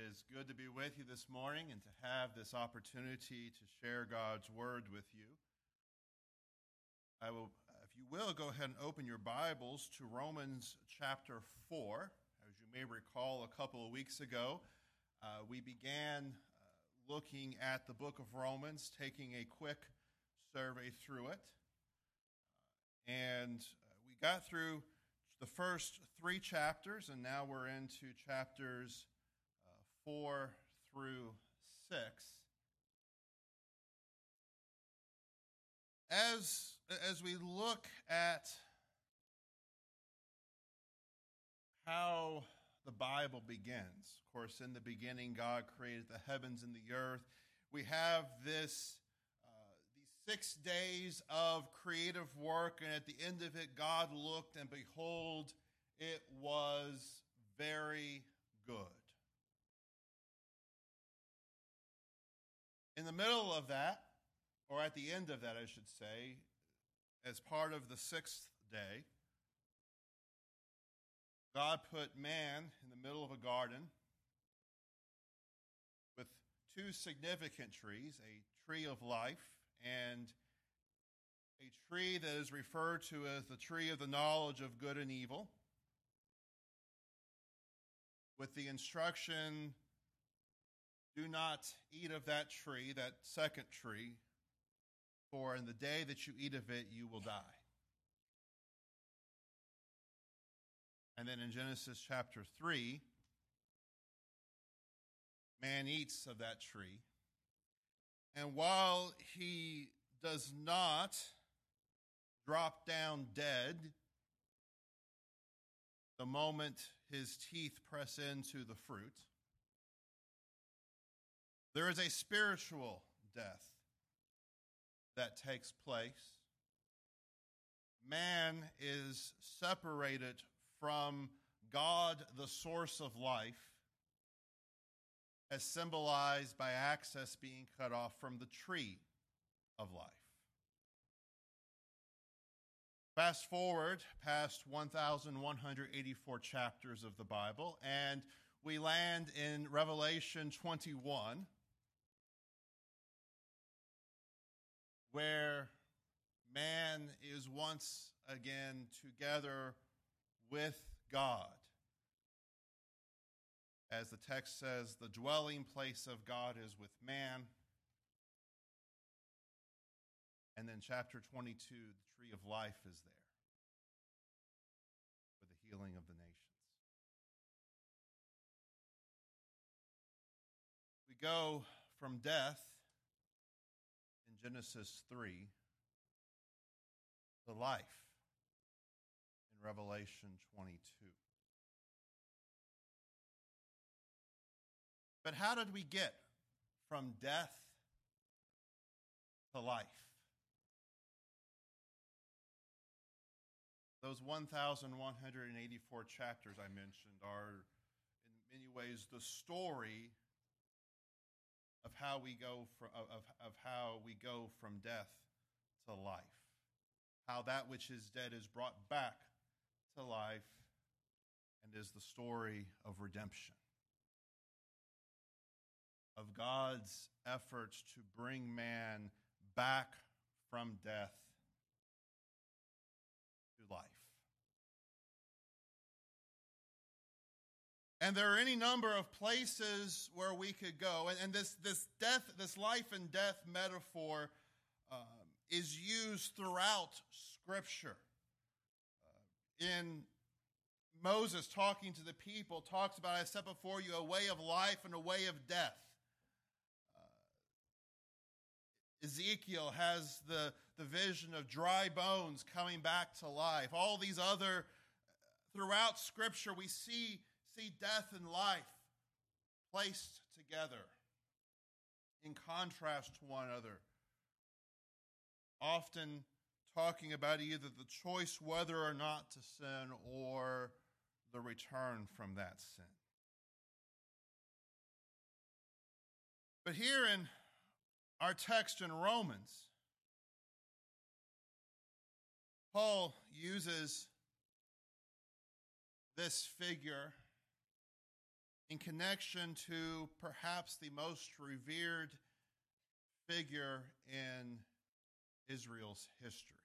is good to be with you this morning and to have this opportunity to share God's word with you. I will, if you will, go ahead and open your Bibles to Romans chapter 4. As you may recall, a couple of weeks ago, we began looking at the book of Romans, taking a quick survey through it. And we got through the first 3 chapters, and now we're into chapters 4 through 6. As we look at how the Bible begins, of course, in the beginning, God created the heavens and the earth. We have these 6 days of creative work, and at the end of it, God looked, and behold, it was very good. In the middle of that, or at the end of that, I should say, as part of the 6th day, God put man in the middle of a garden with 2 significant trees, a tree of life and a tree that is referred to as the tree of the knowledge of good and evil, with the instruction, do not eat of that tree, that second tree, for in the day that you eat of it, you will die. And then in Genesis chapter 3, man eats of that tree. And while he does not drop down dead the moment his teeth press into the fruit, there is a spiritual death that takes place. Man is separated from God, the source of life, as symbolized by access being cut off from the tree of life. Fast forward past 1,184 chapters of the Bible, and we land in Revelation 21, where man is once again together with God. As the text says, the dwelling place of God is with man. And then chapter 22, the tree of life is there for the healing of the nations. We go from death in Genesis 3 to life in Revelation 22. But how did we get from death to life? Those 1,184 chapters I mentioned are, in many ways, the story of how we go from death to life. How that which is dead is brought back to life, and is the story of redemption. Of God's efforts to bring man back from death to life. And there are any number of places where we could go. And this life and death metaphor is used throughout Scripture. In Moses talking to the people, talks about, I set before you a way of life and a way of death. Ezekiel has the vision of dry bones coming back to life. All these other, throughout Scripture, we see death and life placed together in contrast to one another. Often talking about either the choice whether or not to sin or the return from that sin. But here in our text in Romans, Paul uses this figure in connection to perhaps the most revered figure in Israel's history.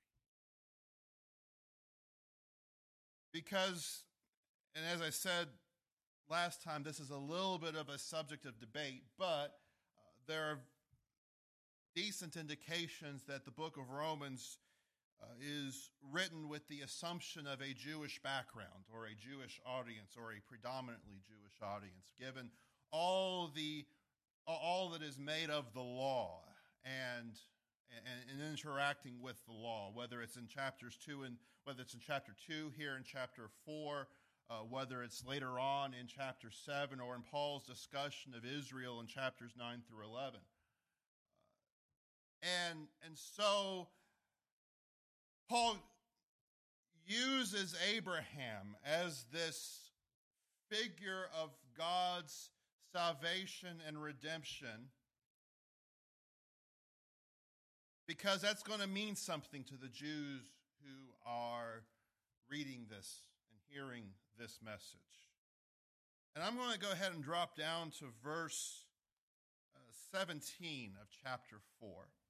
Because, and as I said last time, this is a little bit of a subject of debate, but there are decent indications that the book of Romans is written with the assumption of a Jewish background or a Jewish audience or a predominantly Jewish audience, given all that is made of the law and interacting with the law, whether it's in chapters 2 and whether it's in chapter 2 here in chapter 4, whether it's later on in chapter 7 or in Paul's discussion of Israel in chapters 9 through 11. And so Paul uses Abraham as this figure of God's salvation and redemption because that's going to mean something to the Jews who are reading this and hearing this message. And I'm going to go ahead and drop down to verse 17 of chapter 4.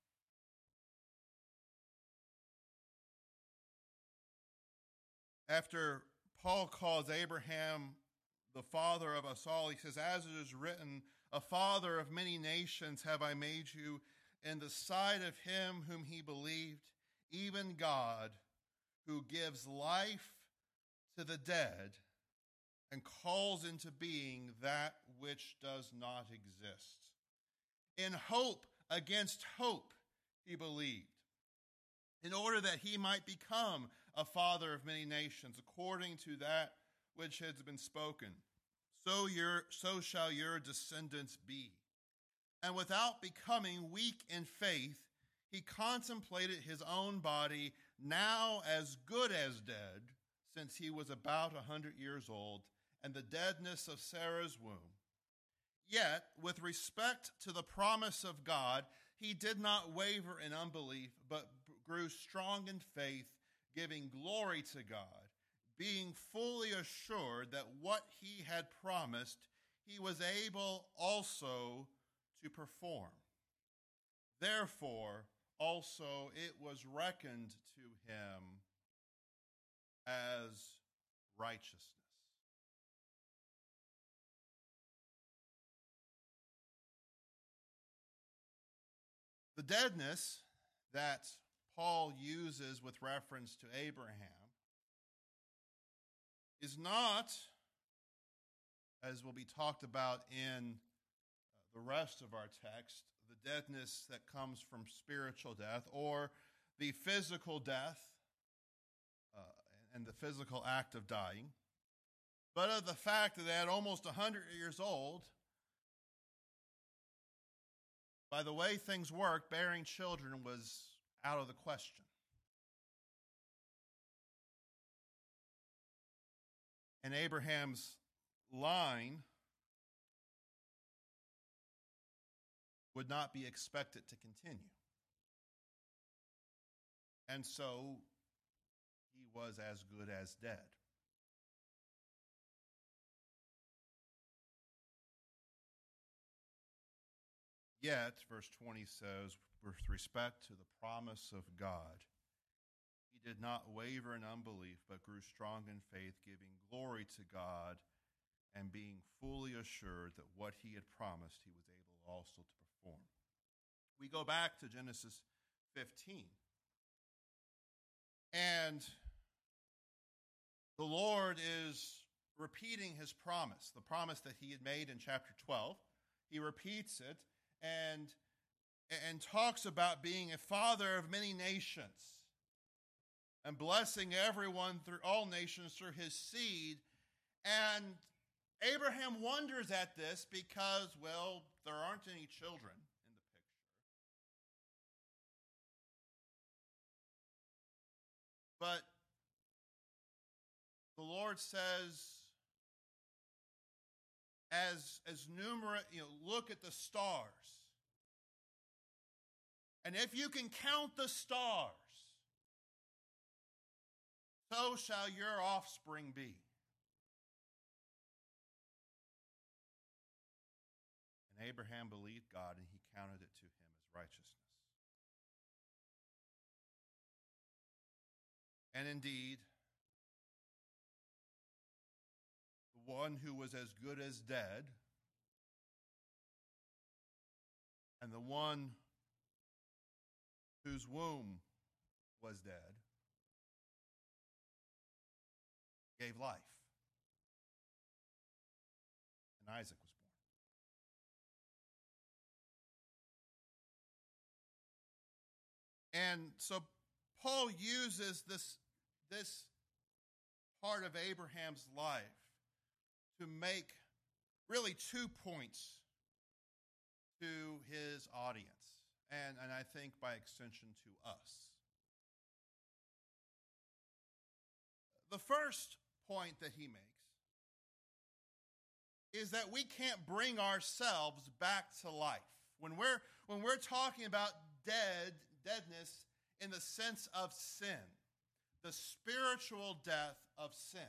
After Paul calls Abraham the father of us all, he says, as it is written, a father of many nations have I made you in the sight of him whom he believed, even God, who gives life to the dead and calls into being that which does not exist. In hope against hope he believed, in order that he might become a father of many nations, according to that which has been spoken. So shall your descendants be. And without becoming weak in faith, he contemplated his own body, now as good as dead, since he was about 100 years old, and the deadness of Sarah's womb. Yet, with respect to the promise of God, he did not waver in unbelief, but grew strong in faith, giving glory to God, being fully assured that what he had promised, he was able also to perform. Therefore, also it was reckoned to him as righteousness. The deadness that Paul uses with reference to Abraham is not, as will be talked about in the rest of our text, the deadness that comes from spiritual death or the physical death and the physical act of dying, but of the fact that at almost 100 years old, by the way things worked, bearing children was out of the question. And Abraham's line would not be expected to continue. And so he was as good as dead. Yet, verse 20 says, with respect to the promise of God, he did not waver in unbelief, but grew strong in faith, giving glory to God and being fully assured that what he had promised he was able also to perform. We go back to Genesis 15. And the Lord is repeating his promise, the promise that he had made in chapter 12. He repeats it and talks about being a father of many nations and blessing everyone through all nations through his seed. And Abraham wonders at this because, well, there aren't any children in the picture. But the Lord says, as numerous, look at the stars. And if you can count the stars, so shall your offspring be. And Abraham believed God, and he counted it to him as righteousness. And indeed, the one who was as good as dead, and the one whose womb was dead, gave life. And Isaac was born. And so Paul uses this part of Abraham's life to make really 2 points to his audience, and I think by extension to us. The first point that he makes is that we can't bring ourselves back to life. When we're talking about deadness in the sense of sin, the spiritual death of sin,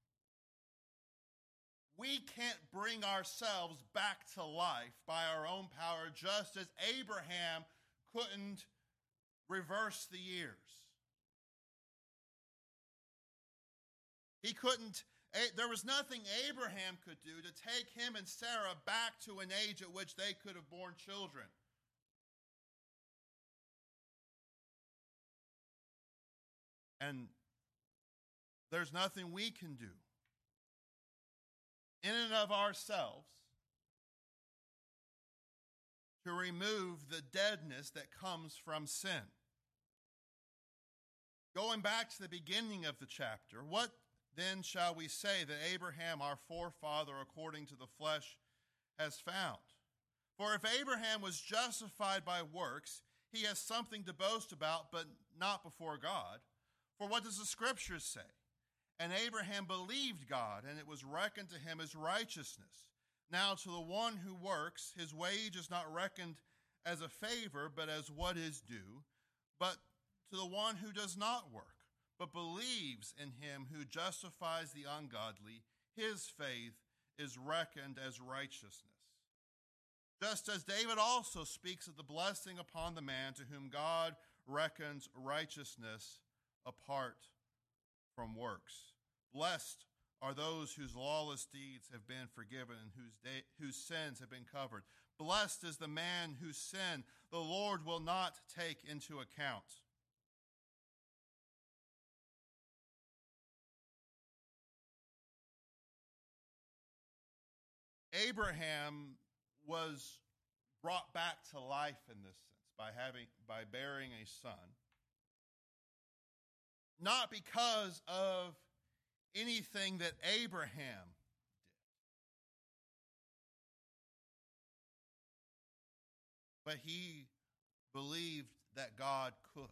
we can't bring ourselves back to life by our own power, just as Abraham couldn't reverse the years. There was nothing Abraham could do to take him and Sarah back to an age at which they could have borne children. And there's nothing we can do in and of ourselves to remove the deadness that comes from sin. Going back to the beginning of the chapter, what then shall we say that Abraham, our forefather according to the flesh, has found? For if Abraham was justified by works, he has something to boast about, but not before God. For what does the Scripture say? And Abraham believed God, and it was reckoned to him as righteousness. Now to the one who works, his wage is not reckoned as a favor, but as what is due. But to the one who does not work, but believes in him who justifies the ungodly, his faith is reckoned as righteousness. Just as David also speaks of the blessing upon the man to whom God reckons righteousness apart from works. Blessed are those whose lawless deeds have been forgiven and whose sins have been covered. Blessed is the man whose sin the Lord will not take into account. Abraham was brought back to life in this sense by bearing a son, not because of anything that Abraham did, but he believed that God could.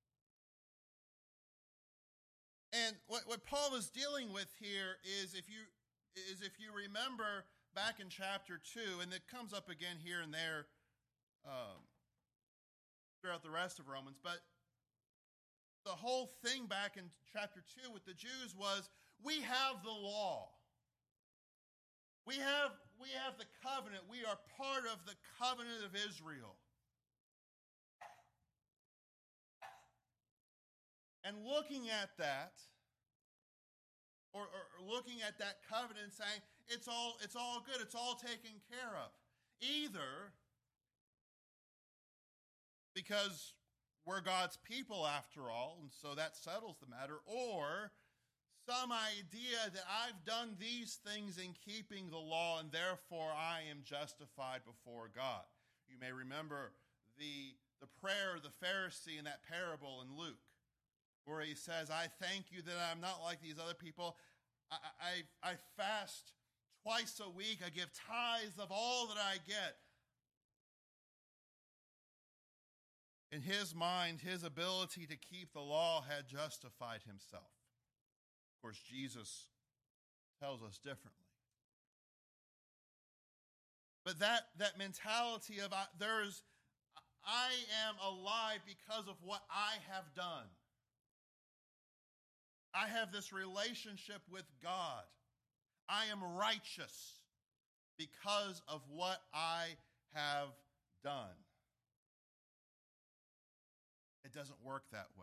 And what Paul is dealing with here is, if you remember back in chapter 2, and it comes up again here and there throughout the rest of Romans, but the whole thing back in chapter 2 with the Jews was, we have the law. We have the covenant. We are part of the covenant of Israel. And looking at that, or looking at that covenant and saying, it's all good, it's all taken care of. Either because we're God's people after all, and so that settles the matter, or some idea that I've done these things in keeping the law and therefore I am justified before God. You may remember the prayer of the Pharisee in that parable in Luke, where he says, I thank you that I'm not like these other people. I fast twice a week. I give tithes of all that I get. In his mind, his ability to keep the law had justified himself. Of course, Jesus tells us differently. But that mentality of I am alive because of what I have done. I have this relationship with God. I am righteous because of what I have done. It doesn't work that way.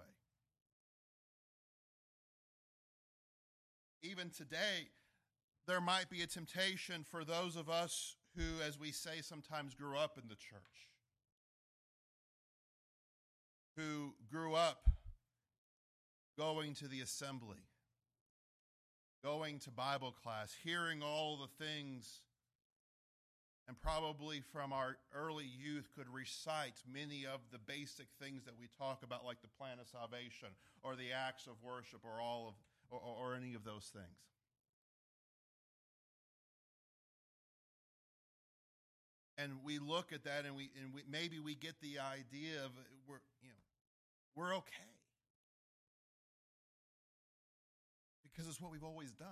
Even today, there might be a temptation for those of us who, as we say, sometimes grew up in the church, who grew up going to the assembly, going to Bible class, hearing all the things, and probably from our early youth could recite many of the basic things that we talk about, like the plan of salvation or the acts of worship or any of those things. And we look at that, and maybe we get the idea of we're okay because it's what we've always done.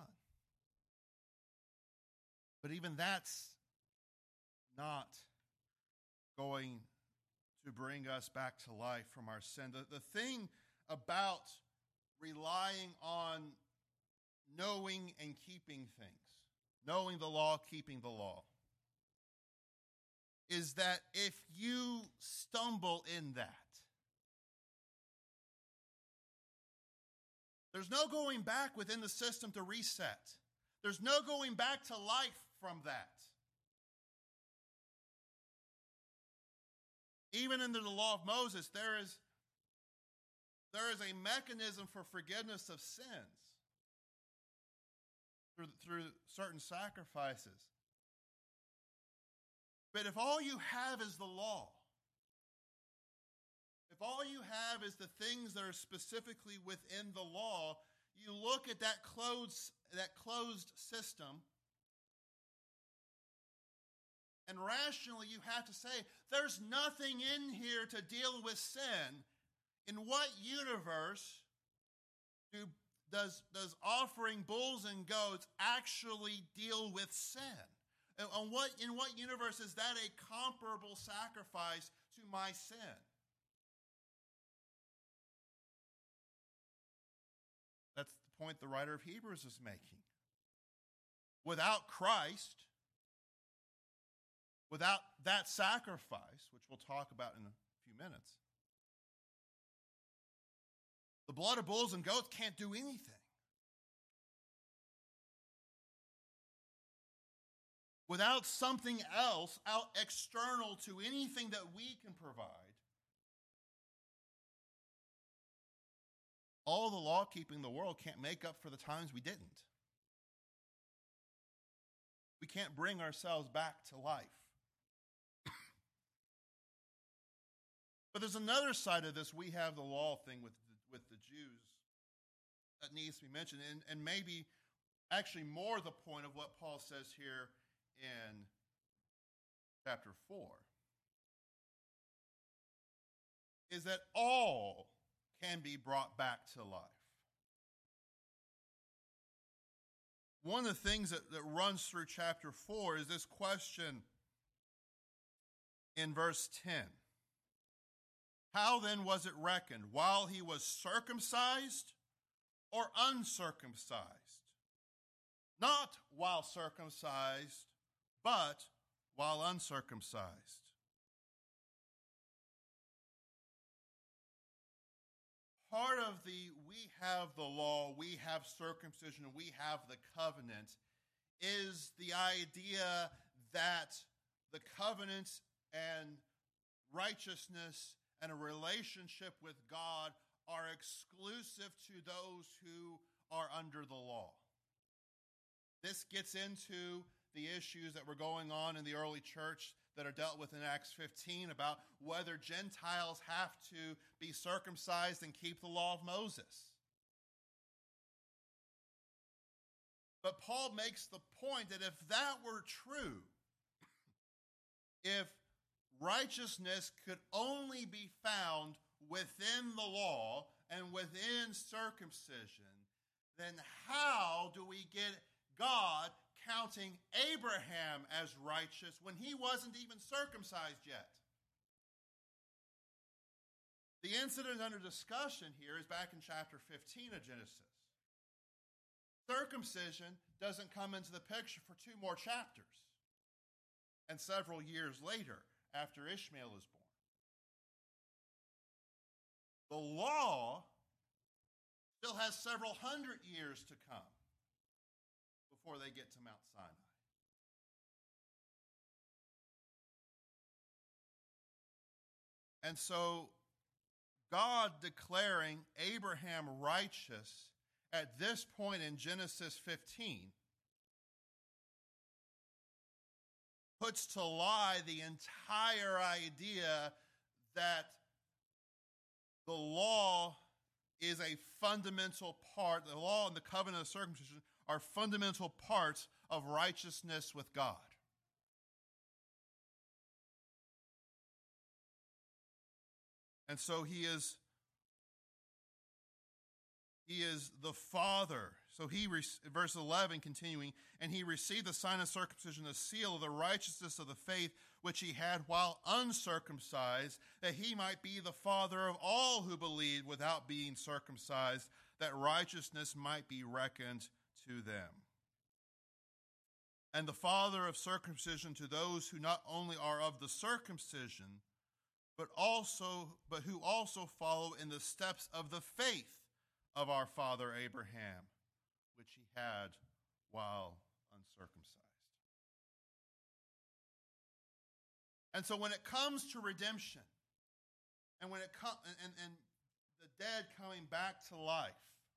But even that's not going to bring us back to life from our sin. The thing about relying on knowing and keeping things, knowing the law, keeping the law, is that if you stumble in that, there's no going back within the system to reset. There's no going back to life from that. Even under the law of Moses, there is a mechanism for forgiveness of sins through certain sacrifices. But if all you have is the law, if all you have is the things that are specifically within the law, you look at that closed system, and rationally you have to say, there's nothing in here to deal with sin. In what universe does offering bulls and goats actually deal with sin? In what universe is that a comparable sacrifice to my sin? That's the point the writer of Hebrews is making. Without Christ, without that sacrifice, which we'll talk about in a few minutes, the blood of bulls and goats can't do anything. Without something else out external to anything that we can provide, all the law keeping in the world can't make up for the times we didn't. We can't bring ourselves back to life. But there's another side of this. We have the law thing with the Jews that needs to be mentioned, and maybe actually more the point of what Paul says here in chapter 4, is that all can be brought back to life. One of the things that runs through chapter 4 is this question in verse 10. How then was it reckoned? While he was circumcised or uncircumcised? Not while circumcised, but while uncircumcised. Part of we have the law, we have circumcision, we have the covenant, is the idea that the covenant and righteousness and a relationship with God are exclusive to those who are under the law. This gets into the issues that were going on in the early church that are dealt with in Acts 15 about whether Gentiles have to be circumcised and keep the law of Moses. But Paul makes the point that if that were true, if righteousness could only be found within the law and within circumcision, then how do we get God counting Abraham as righteous when he wasn't even circumcised yet? The incident under discussion here is back in chapter 15 of Genesis. Circumcision doesn't come into the picture for 2 more chapters. and several years later, after Ishmael is born. The law still has several hundred years to come before they get to Mount Sinai. And so, God declaring Abraham righteous at this point in Genesis 15 puts to lie the entire idea that the law is a fundamental part, the law and the covenant of circumcision are fundamental parts of righteousness with God. And so he is the Father. So verse 11 continuing, and he received the sign of circumcision, the seal of the righteousness of the faith which he had while uncircumcised, that he might be the father of all who believe without being circumcised, that righteousness might be reckoned to them. And the father of circumcision to those who not only are of the circumcision, but who also follow in the steps of the faith of our father Abraham, which he had while uncircumcised. And so when it comes to redemption, and when it comes and the dead coming back to life,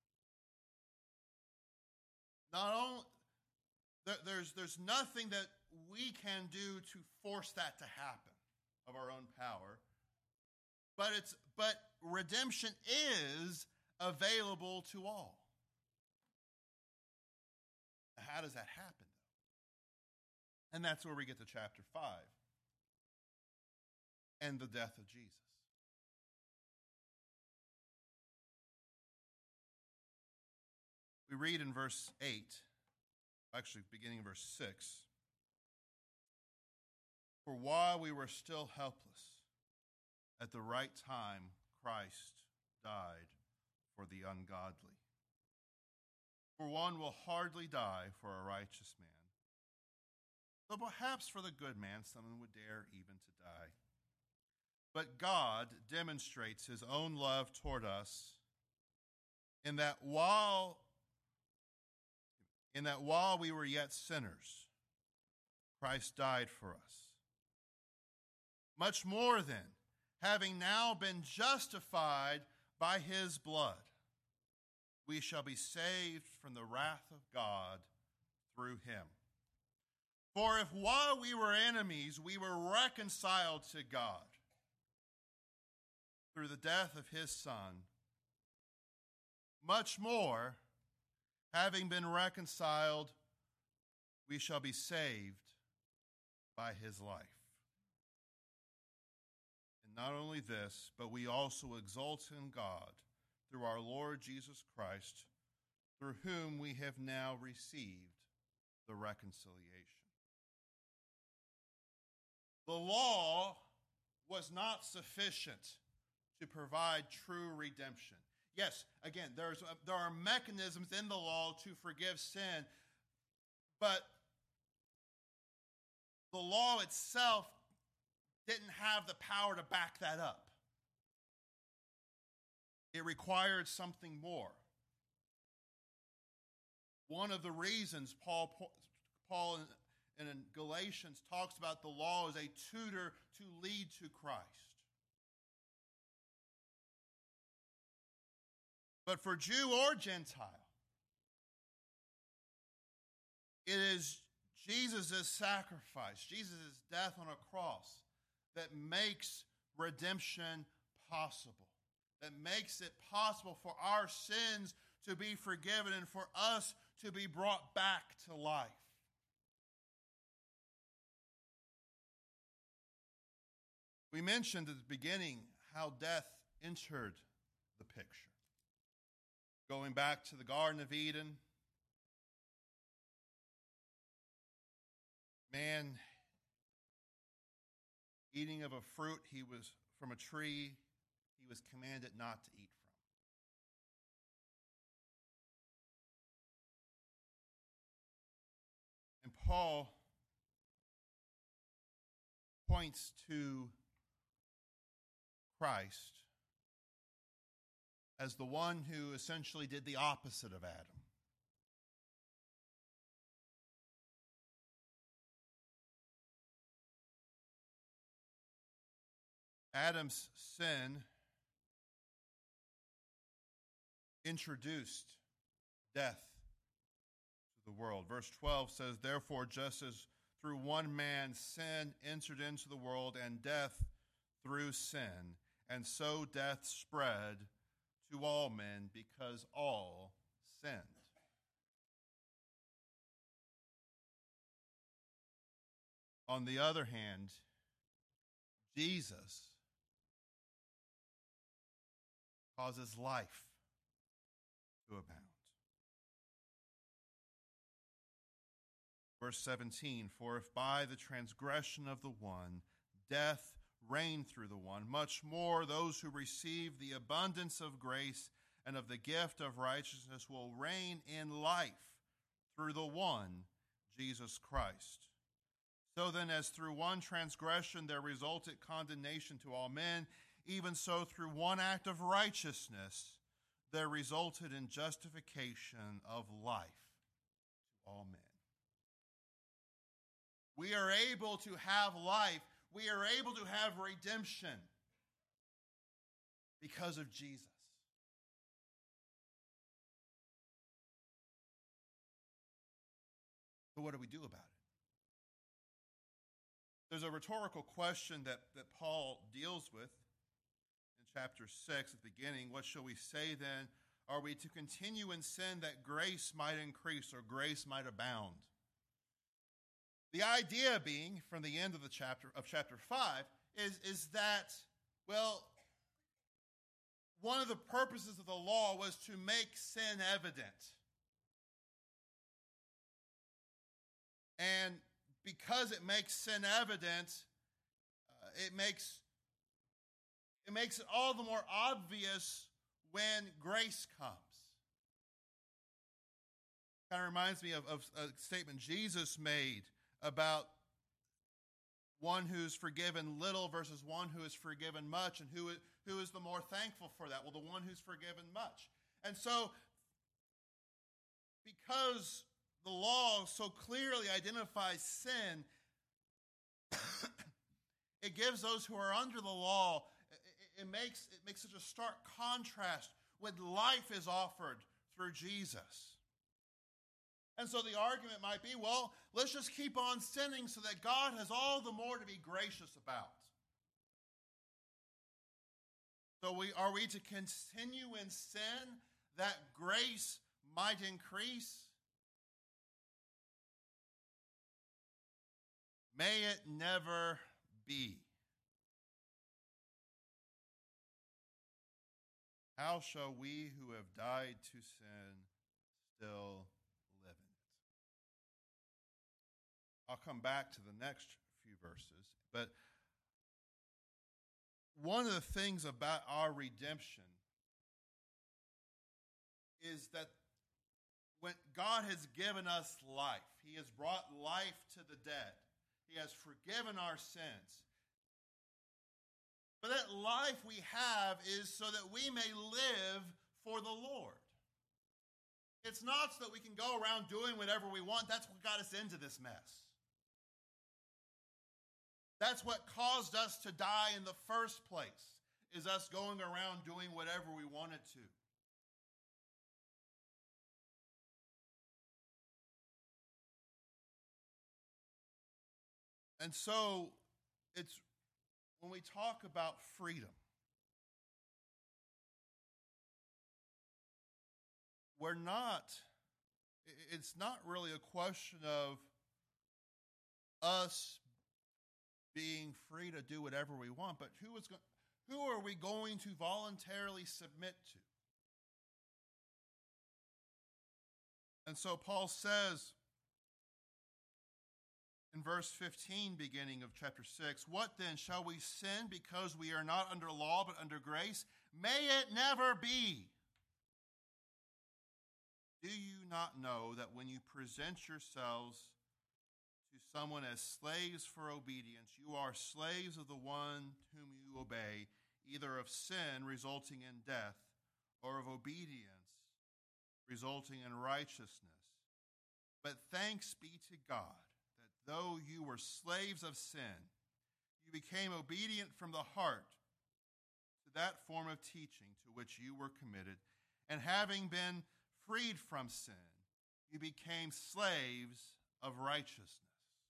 not only there's nothing that we can do to force that to happen of our own power, but redemption is available to all. How does that happen, though? And that's where we get to chapter 5 and the death of Jesus. We read in verse 8, actually beginning in verse 6, for while we were still helpless, at the right time Christ died for the ungodly. For one will hardly die for a righteous man, though perhaps for the good man someone would dare even to die. But God demonstrates his own love toward us in that while we were yet sinners, Christ died for us. Much more then, having now been justified by his blood, we shall be saved from the wrath of God through him. For if while we were enemies, we were reconciled to God through the death of his Son, much more, having been reconciled, we shall be saved by his life. And not only this, but we also exult in God through our Lord Jesus Christ, through whom we have now received the reconciliation. The law was not sufficient to provide true redemption. Yes, again, there are mechanisms in the law to forgive sin, but the law itself didn't have the power to back that up. It required something more. One of the reasons Paul in Galatians talks about the law as a tutor to lead to Christ. But for Jew or Gentile, it is Jesus' sacrifice, Jesus' death on a cross, that makes redemption possible, that makes it possible for our sins to be forgiven and for us to be brought back to life. We mentioned at the beginning how death entered the picture. Going back to the Garden of Eden, man eating of a fruit from a tree he was commanded not to eat from. And Paul points to Christ as the one who essentially did the opposite of Adam. Adam's sin introduced death to the world. Verse 12 says, "Therefore, just as through one man sin entered into the world, and death through sin, and so death spread to all men because all sinned." On the other hand, Jesus causes life to abound. Verse 17, "For if by the transgression of the one death reigned through the one, much more those who receive the abundance of grace and of the gift of righteousness will reign in life through the one, Jesus Christ. So then, as through one transgression there resulted condemnation to all men, even so through one act of righteousness there resulted in justification of life to all men." We are able to have life. We are able to have redemption because of Jesus. So what do we do about it? There's a rhetorical question that Paul deals with in chapter 6 at the beginning. What shall we say then? Are we to continue in sin that grace might increase or grace might abound? The idea being, from the end of the chapter 5, is that, well, one of the purposes of the law was to make sin evident. And because it makes sin evident, it makes it all the more obvious when grace comes. Kind of reminds me of a statement Jesus made about one who's forgiven little versus one who is forgiven much, and who is the more thankful for that? Well, the one who's forgiven much. And so, because the law so clearly identifies sin, it gives those who are under the law, it makes such a stark contrast when life is offered through Jesus. And so the argument might be, well, let's just keep on sinning so that God has all the more to be gracious about. So are we to continue in sin that grace might increase? May it never be. How shall we who have died to sin still live in it? I'll come back to the next few verses, but one of the things about our redemption is that when God has given us life, He has brought life to the dead. He has forgiven our sins. But that life we have is so that we may live for the Lord. It's not so that we can go around doing whatever we want. That's what got us into this mess. That's what caused us to die in the first place, is us going around doing whatever we wanted to. And so, it's when we talk about freedom, it's not really a question of us being free to do whatever we want, but who are we going to voluntarily submit to? And so Paul says in verse 15, beginning of chapter 6, "What then? Shall we sin because we are not under law but under grace? May it never be. Do you not know that when you present yourselves to someone as slaves for obedience, you are slaves of the one whom you obey, either of sin resulting in death or of obedience resulting in righteousness. But thanks be to God that though you were slaves of sin, you became obedient from the heart to that form of teaching to which you were committed, and having been freed from sin, you became slaves of righteousness.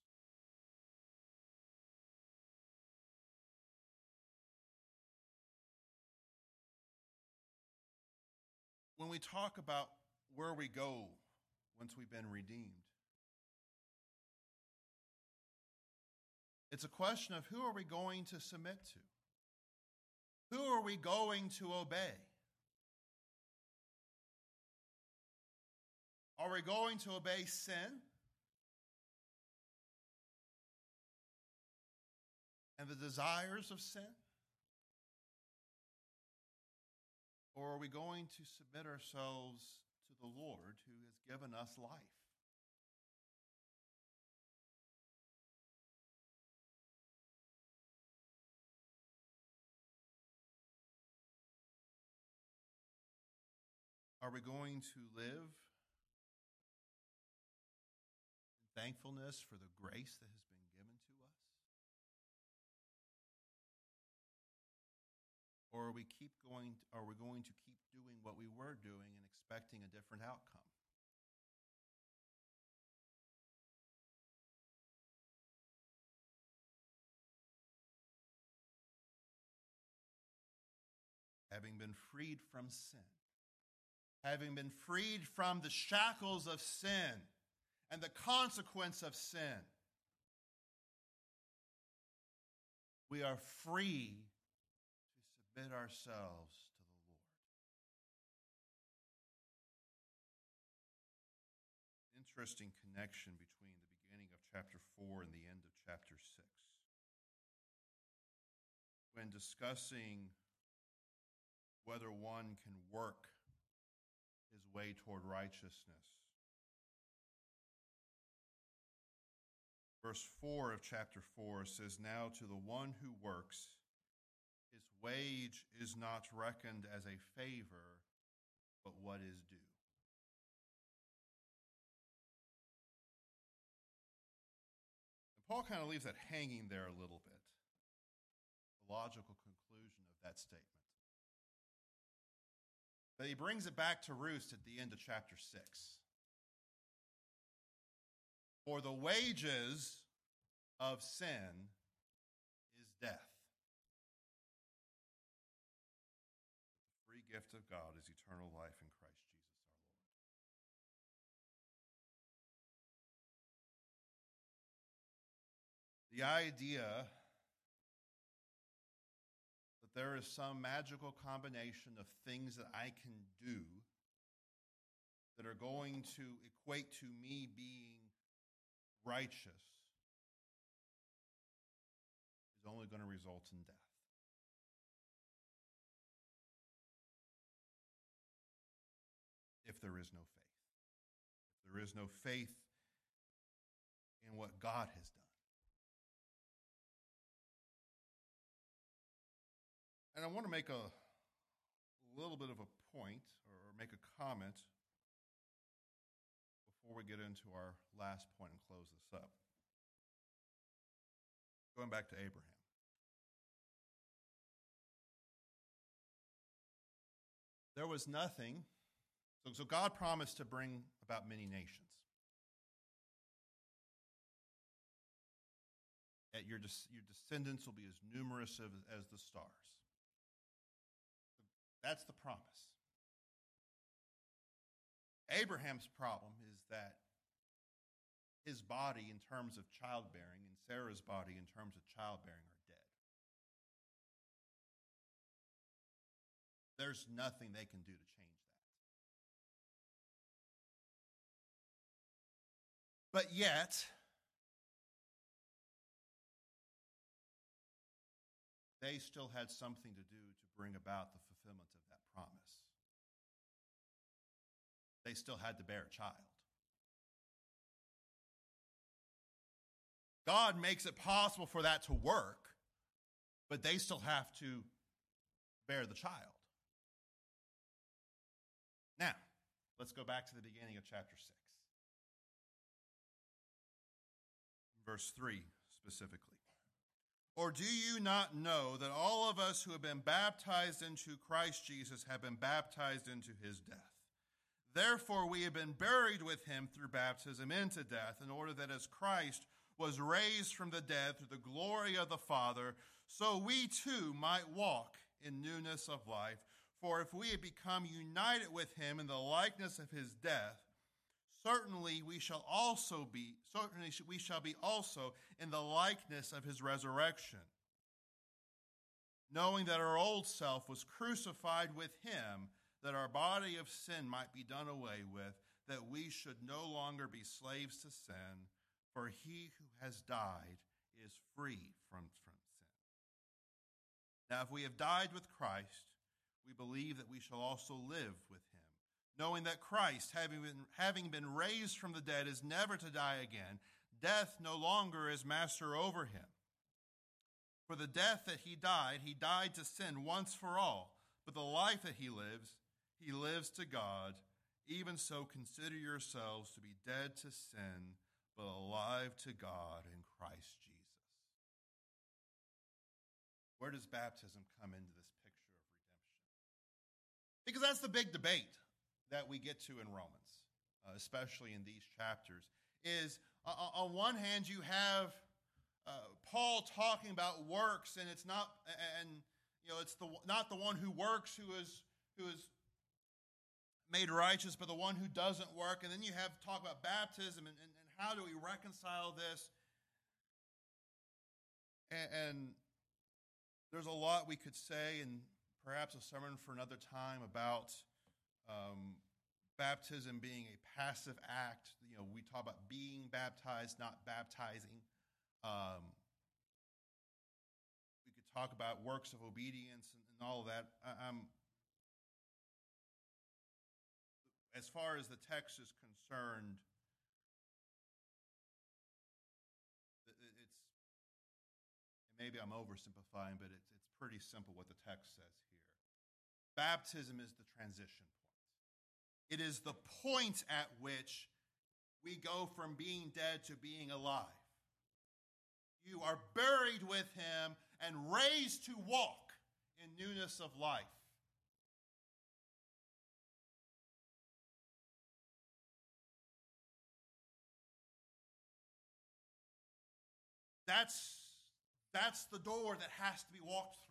When we talk about where we go once we've been redeemed, it's a question of who are we going to submit to? Who are we going to obey? Are we going to obey sin and the desires of sin? Or are we going to submit ourselves to the Lord who has given us life? Are we going to live in thankfulness for the grace that has been given to us? Or are we going to keep doing what we were doing and expecting a different outcome? Having been freed from sin, having been freed from the shackles of sin and the consequence of sin, we are free to submit ourselves to the Lord. Interesting connection between the beginning of chapter 4 and the end of chapter 6. When discussing whether one can work his way toward righteousness. Verse 4 of chapter 4 says, "Now to the one who works, his wage is not reckoned as a favor, but what is due." And Paul kind of leaves that hanging there a little bit, the logical conclusion of that statement. But he brings it back to roost at the end of chapter 6. For the wages of sin is death. The free gift of God is eternal life in Christ Jesus our Lord. The idea there is some magical combination of things that I can do that are going to equate to me being righteous is only going to result in death. If there is no faith. If there is no faith in what God has done. And I want to make a little bit of a point or make a comment before we get into our last point and close this up. Going back to Abraham. There was nothing, so God promised to bring about many nations. Your descendants will be as numerous as the stars. That's the promise. Abraham's problem is that his body in terms of childbearing and Sarah's body in terms of childbearing are dead. There's nothing they can do to change that. But yet, they still had something to do to bring about the fulfillment of that promise. They still had to bear a child. God makes it possible for that to work, but they still have to bear the child. Now, let's go back to the beginning of chapter 6. Verse 3 specifically. Or do you not know that all of us who have been baptized into Christ Jesus have been baptized into his death? Therefore we have been buried with him through baptism into death, in order that as Christ was raised from the dead through the glory of the Father, so we too might walk in newness of life. For if we have become united with him in the likeness of his death, certainly we shall be also in the likeness of his resurrection, knowing that our old self was crucified with him, that our body of sin might be done away with, that we should no longer be slaves to sin, for he who has died is free from sin. Now, if we have died with Christ, we believe that we shall also live with him, knowing that Christ, having been raised from the dead, is never to die again. Death no longer is master over him. For the death that he died to sin once for all. But the life that he lives to God. Even so, consider yourselves to be dead to sin, but alive to God in Christ Jesus. Where does baptism come into this picture of redemption? Because that's the big debate that we get to in Romans, especially in these chapters, is on one hand you have Paul talking about works, and it's not the one who works who is made righteous, but the one who doesn't work. And then you have talk about baptism and how do we reconcile this? And there's a lot we could say, and perhaps a sermon for another time about baptism being a passive act. We talk about being baptized, not baptizing. We could talk about works of obedience and all of that. As far as the text is concerned, maybe I'm oversimplifying, but it's pretty simple what the text says here. Baptism is the transition point. It is the point at which we go from being dead to being alive. You are buried with him and raised to walk in newness of life. That's the door that has to be walked through.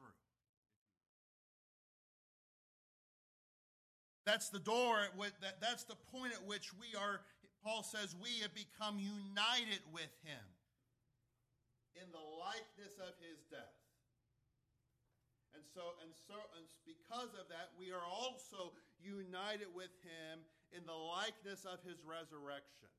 That's the door, that's the point at which we are, Paul says, we have become united with him in the likeness of his death. And because of that, we are also united with him in the likeness of his resurrection.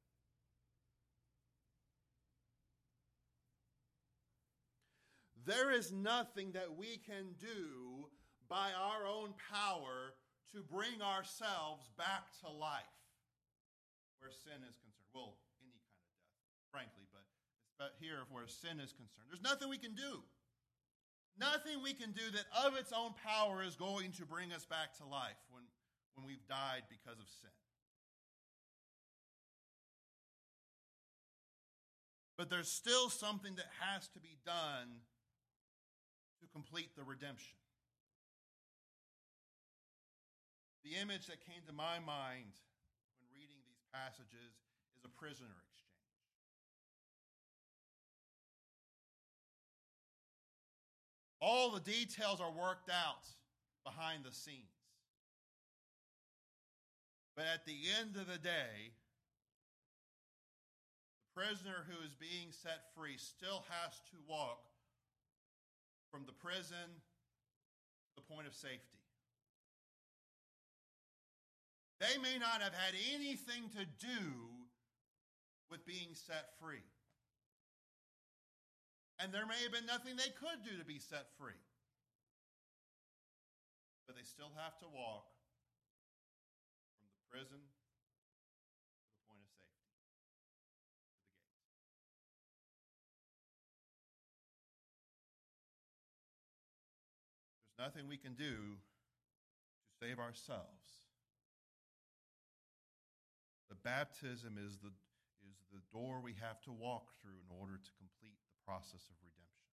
There is nothing that we can do by our own power to bring ourselves back to life where sin is concerned. Well, any kind of death, frankly, but here where sin is concerned. There's nothing we can do. Nothing we can do that of its own power is going to bring us back to life when we've died because of sin. But there's still something that has to be done to complete the redemption. The image that came to my mind when reading these passages is a prisoner exchange. All the details are worked out behind the scenes. But at the end of the day, the prisoner who is being set free still has to walk from the prison to the point of safety. They may not have had anything to do with being set free. And there may have been nothing they could do to be set free. But they still have to walk from the prison to the point of safety, to the gate. nothing we can do to save ourselves. The baptism is the door we have to walk through in order to complete the process of redemption.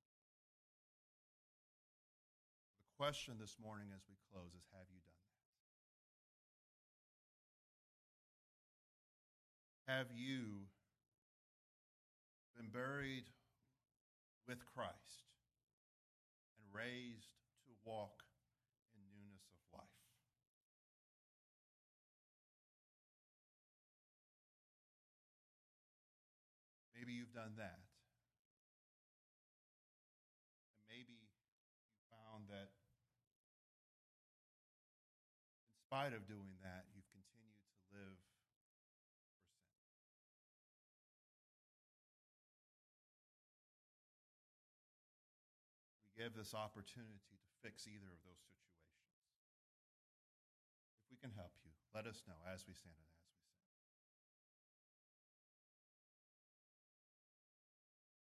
The question this morning as we close is, have you done that? Have you been buried with Christ and raised to walk in newness of life? Maybe you've done that. And maybe you found that in spite of doing that, you've continued to live for sin. We give this opportunity to fix either of those situations. If we can help you, let us know as we stand and ask.